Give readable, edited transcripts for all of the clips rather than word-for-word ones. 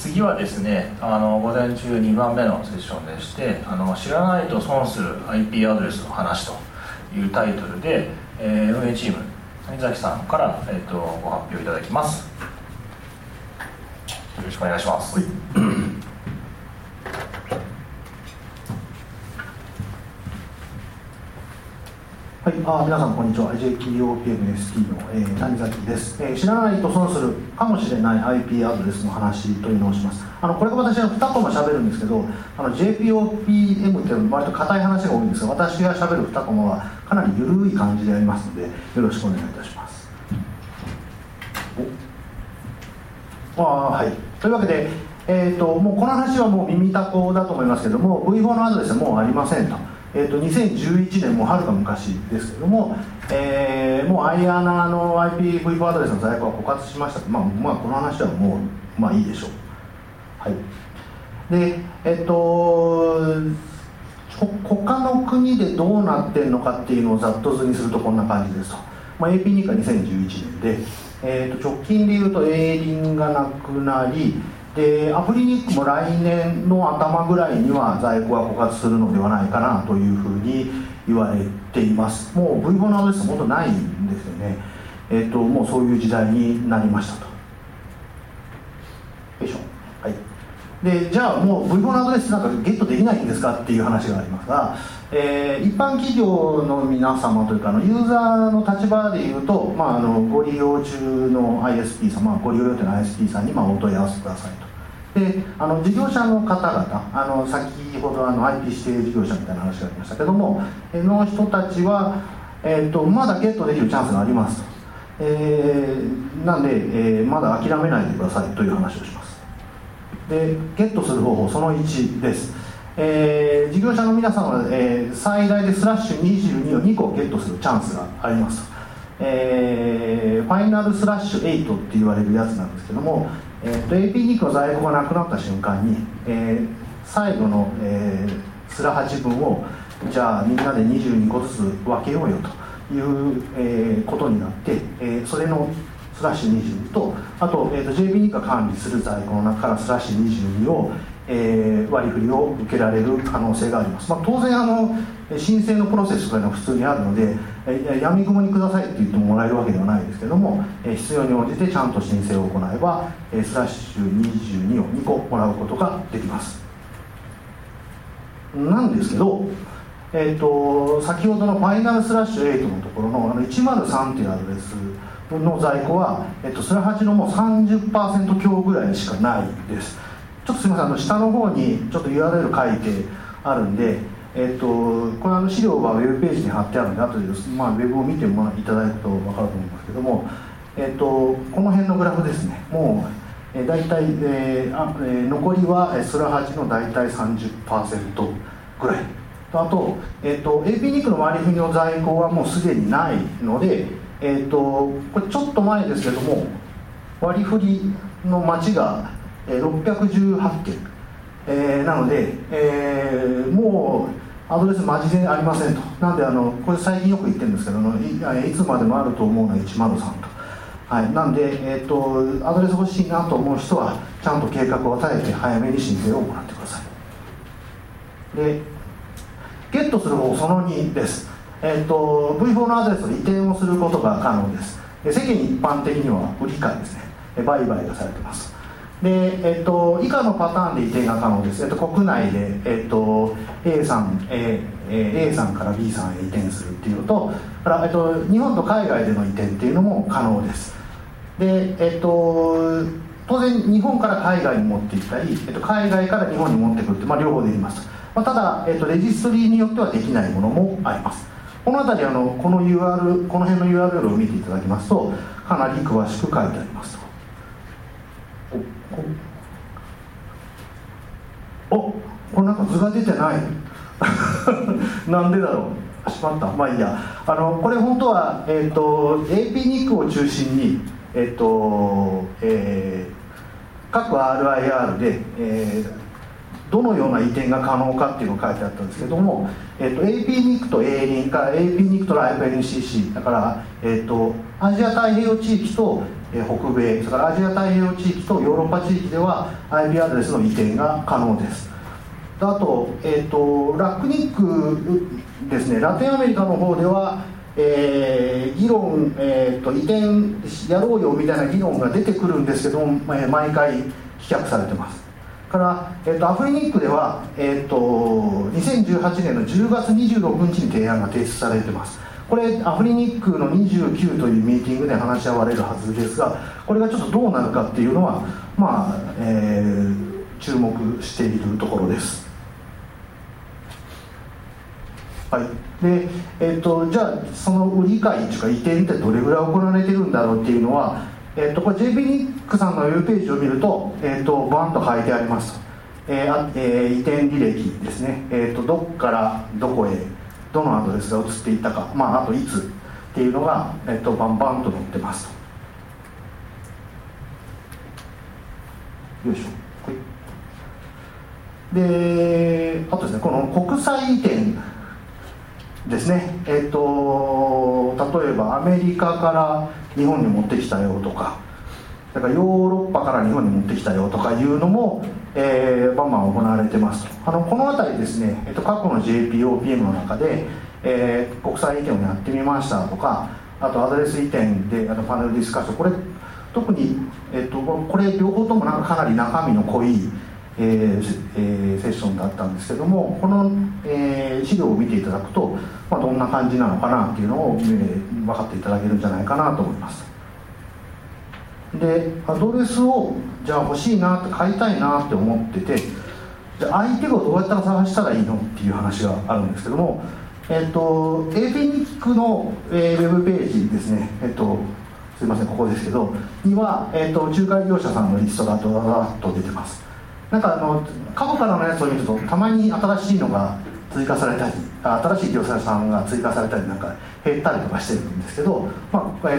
次はですね、午前中2番目のセッションでして、知らないと損する IP アドレスの話というタイトルで、運営チーム谷崎さんから、ご発表いただきます。よろしくお願いします。 はい、皆さんこんにちは。 JPOPMST の、谷崎です。知らないと損するかもしれない IP アドレスの話というのをします。これが私は2コマ喋るんですけど、JPOPM って割と硬い話が多いんですが、私が喋る2コマはかなり緩い感じでやりますので、よろしくお願いいたします。はい、というわけで、もうこの話はもう耳たこだと思いますけども、 V4 のアドレスはもうありませんと。2011年もはるか昔ですけれども、もう IANA の IPv4 アドレスの在庫は枯渇しました。この話はもういいでしょう。はい、で他の国でどうなってるのかっていうのをざっと図にするとこんな感じですと。AP2 が2011年で、直近でいうと A リンがなくなり、でアフリニックも来年の頭ぐらいには在庫が枯渇するのではないかなというふうに言われています。もう V4 のアドレス本当ないんですよね。もうそういう時代になりましたと。よいしょ。はい。でじゃあもう V4 のアドレスなんかゲットできないんですかっていう話がありますが、一般企業の皆様というかユーザーの立場でいうと、ご利用中の ISP 様、ご利用予定の ISP さんにお問い合わせくださいと。で事業者の方々、先ほどIP 指定事業者みたいな話がありましたけども、の人たちは、まだゲットできるチャンスがありますと。なんで、まだ諦めないでくださいという話をします。でゲットする方法その1です。事業者の皆さんは、最大で/22を2個ゲットするチャンスがありますと。ファイナル/8って言われるやつなんですけども、AP2 の在庫がなくなった瞬間に、最後の、/8 分をじゃあみんなで22個ずつ分けようよという、ことになって、それの/22と、あと、JP2 が管理する在庫の中から/22を、割り振りを受けられる可能性があります。当然申請のプロセスというのは普通にあるので、やみくもにくださいって言ってもらえるわけではないですけども、必要に応じてちゃんと申請を行えば/22を2個もらうことができます。なんですけど、先ほどのファイナル/8のところの103っていうアドレスの在庫は、/8のもう 30% 強ぐらいしかないです。ちょっとすみません、下の方にちょっと URL 書いてあるんで、この資料はウェブページに貼ってあるんで、後でウェブを見ていただくと分かると思いますけども、この辺のグラフですね。もう、大体、残りは/8の大体 30% ぐらいと、あと、AP2 の割り振りの在庫はもうすでにないので、これちょっと前ですけども、割り振りの待ちが618件、なので、もうアドレスマジでありませんと。なんでこれ最近よく言ってるんですけど、いつまでもあると思うのは103と。はい、なんで、アドレス欲しいなと思う人はちゃんと計画を立てて早めに申請を行ってください。でゲットする方その2です。V4 のアドレスを移転をすることが可能です。世間一般的には売り買いですね、売買がされています。で以下のパターンで移転が可能です。国内で、A さん、A さんから B さんへ移転するっていうのと、日本と海外での移転っていうのも可能です。で、当然日本から海外に持っていったり、海外から日本に持ってくるって、両方できます。ただ、レジストリーによってはできないものもあります。この辺りこの辺の URL を見ていただきますと、かなり詳しく書いてあります。これなんか図が出てないなんでだろう、しまった。いいや。これ本当は、AP2 を中心に、各 RIR で、どのような移転が可能かっていうのが書いてあったんですけども、AP2 と A リンから AP2 と LIFENCC だから、アジア太平洋地域と、 北米、それからアジア太平洋地域とヨーロッパ地域では IP アドレスの移転が可能です。あと、ラックニックですね、ラテンアメリカの方では、議論、移転やろうよみたいな議論が出てくるんですけども、毎回棄却されてます。から、アフリニックでは、2018年の10月26日に提案が提出されてます。これアフリニックの29というミーティングで話し合われるはずですが、これがちょっとどうなるかっていうのは、注目しているところです。はい。で、じゃあその売り買いというか移転ってどれぐらい行われてるんだろうっていうのは、これ JP ニックさんのウェブページを見ると、バンと書いてありますと、移転履歴ですね、どこからどこへどのアドレスが移っていったか、あといつっていうのが、バンバンと載ってますと。よいしょ。はい。で、あとですね、この国際移転ですね、例えばアメリカから日本に持ってきたよとか、だからヨーロッパから日本に持ってきたよとかいうのも、バンバン行われてますと。この辺りですね、過去の JPOPM の中で、国際移転をやってみましたとか、あとアドレス移転でパネルディスカッション、これ特に、これ両方ともかなり中身の濃い、セッションだったんですけども、この、資料を見ていただくと、どんな感じなのかなっていうのを、分かっていただけるんじゃないかなと思います。で、アドレスをじゃあ欲しいなって買いたいなって思ってて、じゃあ相手をどうやったら探したらいいのっていう話があるんですけども、APNIC の、ウェブページですね、すいませんここですけどには、仲介業者さんのリストがドラドラッと出てます。過去からのやつを見るとたまに新しいのが追加されたり、新しい業者さんが追加されたり減ったりとかしてるんですけど、こういう、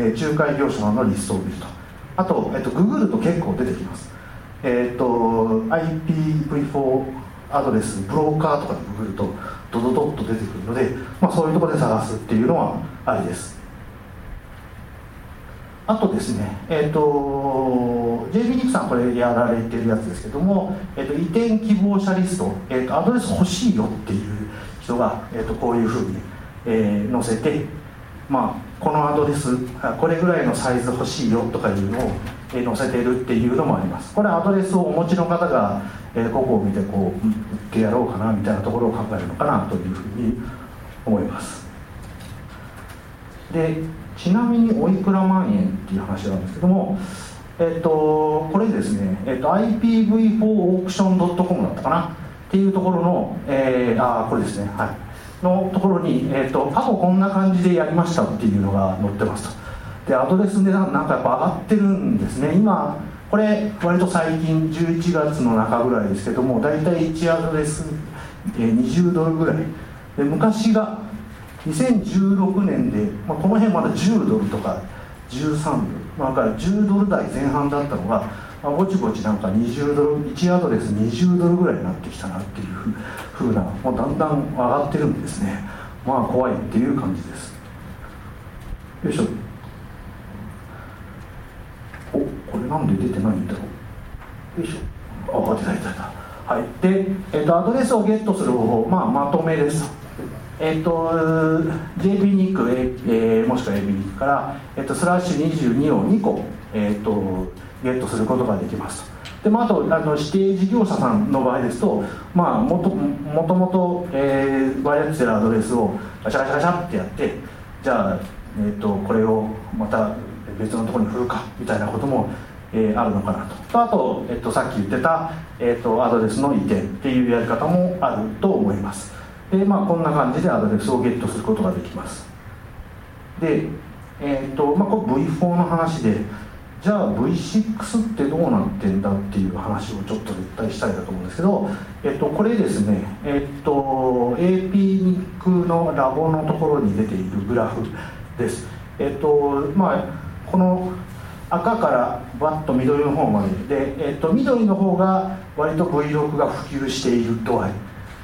仲介業者さんのリストを見ると、あと、ググると結構出てきます。IPv4 アドレスブローカーとかでググるとドドドッと出てくるので、そういうところで探すっていうのはありです。あとですね、JP ニックさんこれやられてるやつですけども、移転希望者リスト、アドレス欲しいよっていう人が、こういうふうに、載せて、このアドレスこれぐらいのサイズ欲しいよとかいうのを、載せてるっていうのもあります。これアドレスをお持ちの方が、ここを見て売ってやろうかなみたいなところを考えるのかなというふうに思います。で、ちなみにおいくら万円っていう話なんですけども、これですね、IPv4auction.com だったかなっていうところの、これですね、はい、のところに、過去こんな感じでやりましたっていうのが載ってますと。で、アドレス値段やっぱ上がってるんですね。今これ割と最近11月の中ぐらいですけども、だいたい1アドレス20ドルぐらいで、昔が2016年で、この辺まだ10ドルとか13ドル、だから10ドル台前半だったのが、ぼちぼち20ドル、1アドレス20ドルぐらいになってきたなっていうふうな、だんだん上がってるんですね。怖いっていう感じです。よいしょ。これなんで出てないんだろう。よいしょ。出た。はい。で、アドレスをゲットする方法、まとめです。JP ニック、もしくは AB ニックから、/22を2個、ゲットすることができます。で、あと指定事業者さんの場合ですと、もともと割り当ててるアドレスをガチャガチャガチャってやって、じゃあ、これをまた別のところに振るかみたいなことも、あるのかなと。あと、さっき言ってた、アドレスの移転っていうやり方もあると思います。で、こんな感じでアドレスをゲットすることができます。で、これ V4 の話で、じゃあ V6 ってどうなってんだっていう話をちょっと絶対したいなと思うんですけど、これですね、AP ニックのラボのところに出ているグラフです。この赤からバッと緑の方までで、緑の方が割と V6 が普及している度合い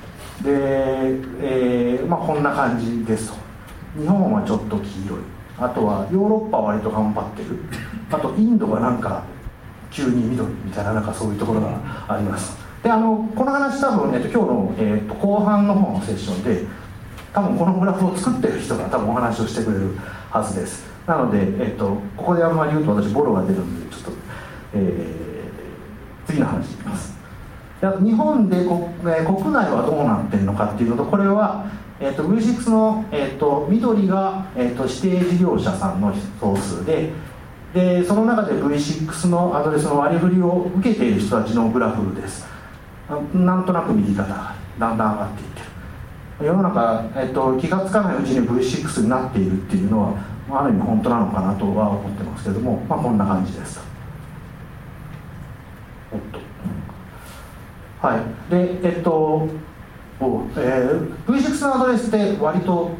で、こんな感じですと。日本はちょっと黄色い、あとはヨーロッパは割と頑張ってるあとインドがなんか急に緑みたいな、なんかそういうところがあります。でこの話多分、今日の、後半の方のセッションで多分このグラフを作ってる人が多分お話をしてくれるはずです。なので、ここであんまり言うと私ボロが出るんでちょっと、次の話いきます。であと日本で国内はどうなってるのかっていうのと、これは、V6 の、緑が、指定事業者さんの総数でその中で V6 のアドレスの割り振りを受けている人たちのグラフです。なんとなく右肩がだんだん上がっていってる。世の中、気がつかないうちに V6 になっているっていうのはある意味本当なのかなとは思ってますけども、こんな感じです。はい。でV6 のアドレスって割と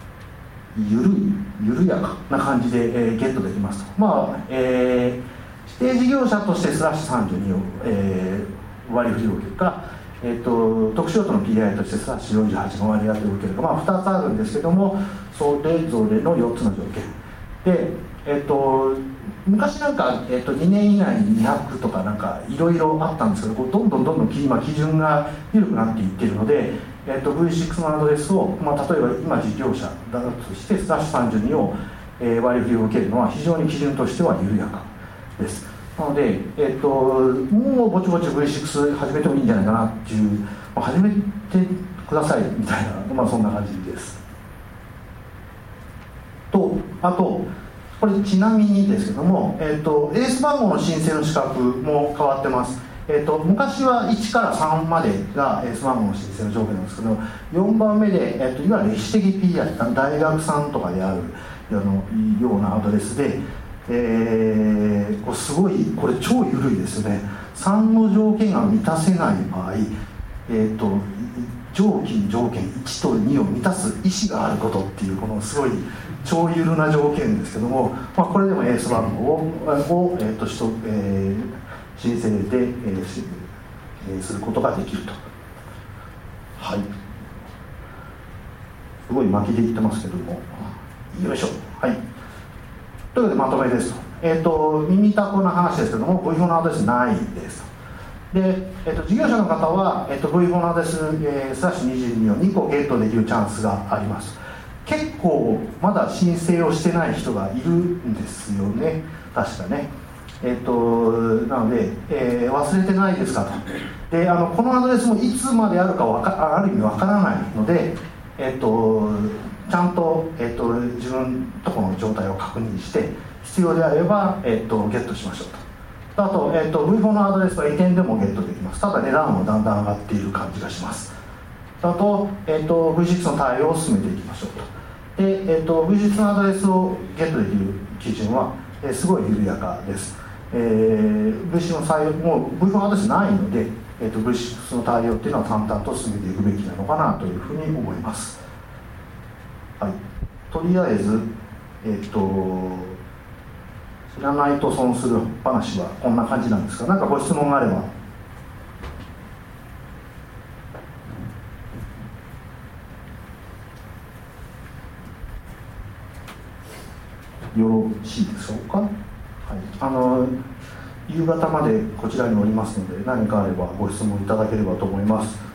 緩やかな感じで、ゲットできますと。指定事業者として/32を、割り振りを受けるか、特殊用途の PI として/48の割り当てを受けるか、2つあるんですけども、それぞれの4つの条件で、昔なんか、2年以内に200とかなんかいろいろあったんですけど、どんどん今基準が緩くなっていっているので、V6 のアドレスを、例えば今事業者だとして/32を、割り振りを受けるのは非常に基準としては緩やかです。なので、もうぼちぼち V6 始めてもいいんじゃないかなっていう、始めてくださいみたいな、そんな感じです。あとこれちなみにですけども、エース番号の申請の資格も変わってます。昔は1から3までがエース番号の申請の条件なんですけど、4番目で、いわゆる歴史的 PI、大学さんとかであるようなアドレスで、これすごい、これ超緩いですよね。3の条件が満たせない場合、条件1と2を満たす意思があることっていう、このすごい超緩な条件ですけども、これでもエース番号を、申請で、することができると。はい。すごい巻きで言ってますけども、よいしょ。はい。というわけでまとめですと。耳たこな話ですけども、V4 のアドレスないです。で、事業者の方は、V4 のアドレス、/22 を2個ゲットできるチャンスがあります。結構まだ申請をしてない人がいるんですよね、確かね。なので、忘れてないですかと。でこのアドレスもいつまであるかある意味わからないので、ちゃんと、自分とこの状態を確認して必要であれば、ゲットしましょうと。あと、V4 のアドレスは移転でもゲットできます。ただ値段もだんだん上がっている感じがします。あと、V6 の対応を進めていきましょうと。で、V6 のアドレスをゲットできる基準は、すごい緩やかです。V6 の採用もう V4 のアドレスないので、V6 の対応っていうのは淡々と進めていくべきなのかなというふうに思います。はい、とりあえず、知らないと損する話はこんな感じなんですが、何かご質問があれば。よろしいでしょうか。はい、夕方までこちらにおりますので、何かあればご質問いただければと思います。